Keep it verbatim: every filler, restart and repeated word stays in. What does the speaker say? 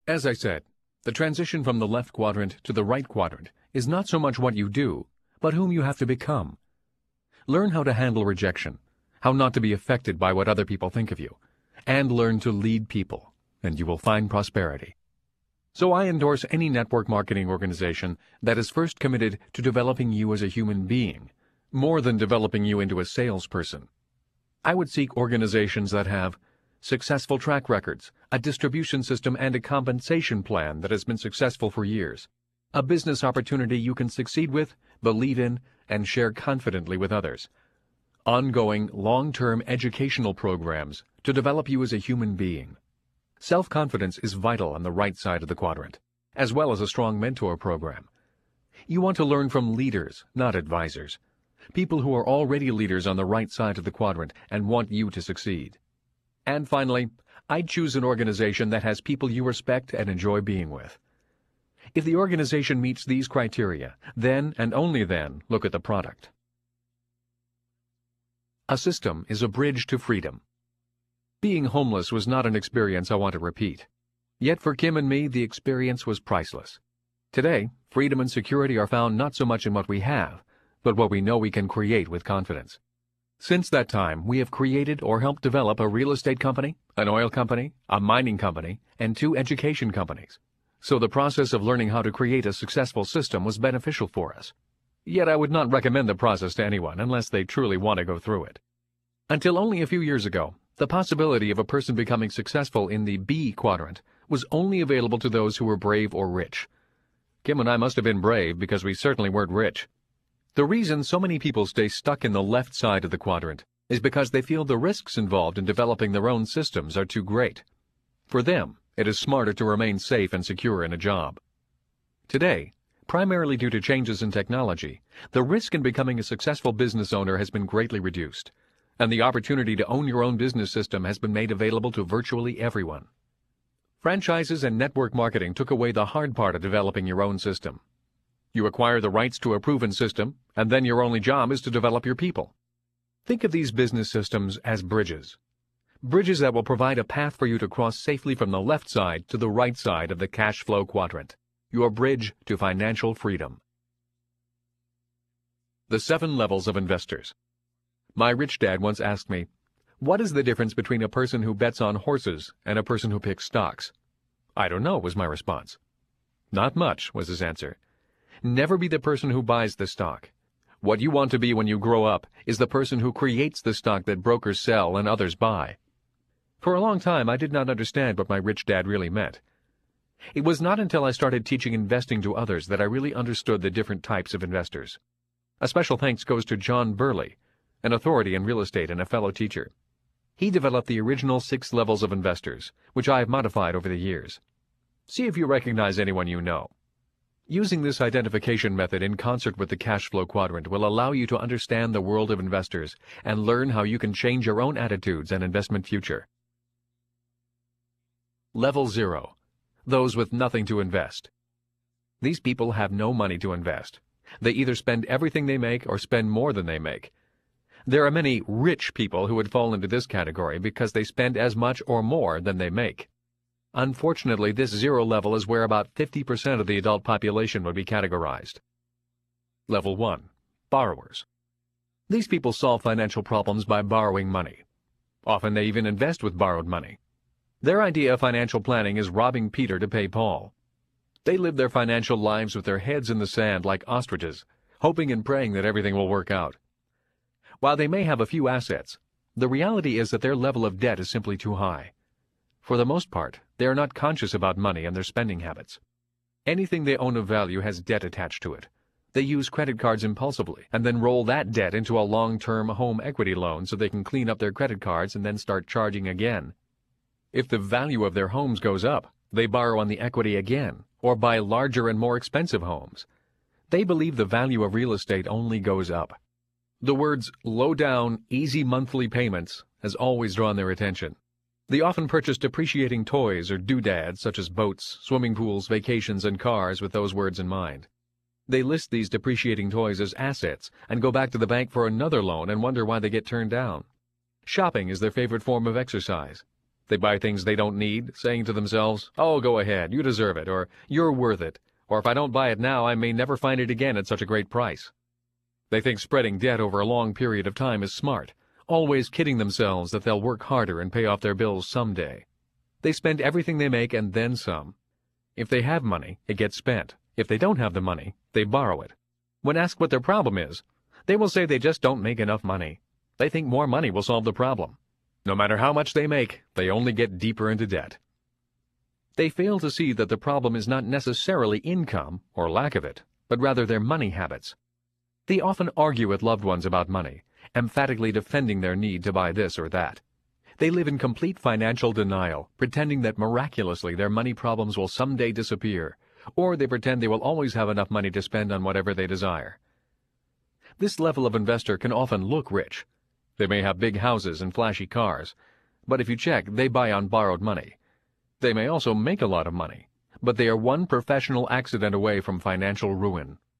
As I said, the transition from the left quadrant to the right quadrant is not so much what you do, but whom you have to become. Learn how to handle rejection, how not to be affected by what other people think of you, and learn to lead people, and you will find prosperity. So I endorse any network marketing organization that is first committed to developing you as a human being, more than developing you into a salesperson. I would seek organizations that have successful track records, a distribution system, and a compensation plan that has been successful for years, a business opportunity you can succeed with, believe in, and share confidently with others, ongoing, long-term educational programs to develop you as a human being. Self-confidence is vital on the right side of the quadrant, as well as a strong mentor program. You want to learn from leaders, not advisors, people who are already leaders on the right side of the quadrant and want you to succeed. And finally, I'd choose an organization that has people you respect and enjoy being with. If the organization meets these criteria, then and only then look at the product. A system is a bridge to freedom. Being homeless was not an experience I want to repeat. Yet for Kim and me, the experience was priceless. Today, freedom and security are found not so much in what we have, but what we know we can create with confidence. Since that time, we have created or helped develop a real estate company, an oil company, a mining company, and two education companies. So the process of learning how to create a successful system was beneficial for us. Yet I would not recommend the process to anyone unless they truly want to go through it. Until only a few years ago, the possibility of a person becoming successful in the B quadrant was only available to those who were brave or rich. Kim and I must have been brave because we certainly weren't rich. The reason so many people stay stuck in the left side of the quadrant is because they feel the risks involved in developing their own systems are too great. For them, it is smarter to remain safe and secure in a job. Today, primarily due to changes in technology, the risk in becoming a successful business owner has been greatly reduced, and the opportunity to own your own business system has been made available to virtually everyone. Franchises and network marketing took away the hard part of developing your own system. You acquire the rights to a proven system, and then your only job is to develop your people. Think of these business systems as bridges. Bridges that will provide a path for you to cross safely from the left side to the right side of the cash flow quadrant. Your bridge to financial freedom. The seven levels of investors. My rich dad once asked me, "What is the difference between a person who bets on horses and a person who picks stocks?" "I don't know," was my response. "Not much," was his answer. Never be the person who buys the stock. What you want to be when you grow up is the person who creates the stock that brokers sell and others buy. For a long time, I did not understand what my rich dad really meant. It was not until I started teaching investing to others that I really understood the different types of investors. A special thanks goes to John Burley, an authority in real estate and a fellow teacher. He developed the original six levels of investors, which I have modified over the years. See if you recognize anyone you know. Using this identification method in concert with the cash flow quadrant will allow you to understand the world of investors and learn how you can change your own attitudes and investment future. Level zero. Those with nothing to invest. These people have no money to invest. They either spend everything they make or spend more than they make. There are many rich people who would fall into this category because they spend as much or more than they make. Unfortunately, this zero level is where about fifty percent of the adult population would be categorized. Level one. Borrowers. These people solve financial problems by borrowing money. Often they even invest with borrowed money. Their idea of financial planning is robbing Peter to pay Paul. They live their financial lives with their heads in the sand like ostriches, hoping and praying that everything will work out. While they may have a few assets, the reality is that their level of debt is simply too high. For the most part, they are not conscious about money and their spending habits. Anything they own of value has debt attached to it. They use credit cards impulsively and then roll that debt into a long-term home equity loan so they can clean up their credit cards and then start charging again. If the value of their homes goes up, they borrow on the equity again or buy larger and more expensive homes. They believe the value of real estate only goes up. The words low down, easy monthly payments has always drawn their attention. They often purchase depreciating toys or doodads such as boats, swimming pools, vacations, and cars with those words in mind. They list these depreciating toys as assets and go back to the bank for another loan and wonder why they get turned down. Shopping is their favorite form of exercise. They buy things they don't need, saying to themselves, "Oh, go ahead, you deserve it," or "You're worth it," or "If I don't buy it now, I may never find it again at such a great price." They think spreading debt over a long period of time is smart, always kidding themselves that they'll work harder and pay off their bills someday. They spend everything they make and then some. If they have money, it gets spent. If they don't have the money, they borrow it. When asked what their problem is, they will say they just don't make enough money. They think more money will solve the problem. No matter how much they make, they only get deeper into debt. They fail to see that the problem is not necessarily income or lack of it, but rather their money habits. They often argue with loved ones about money, emphatically defending their need to buy this or that. They live in complete financial denial, pretending that miraculously their money problems will someday disappear, or they pretend they will always have enough money to spend on whatever they desire. This level of investor can often look rich. They may have big houses and flashy cars, but if you check, they buy on borrowed money. They may also make a lot of money, but they are one professional accident away from financial ruin.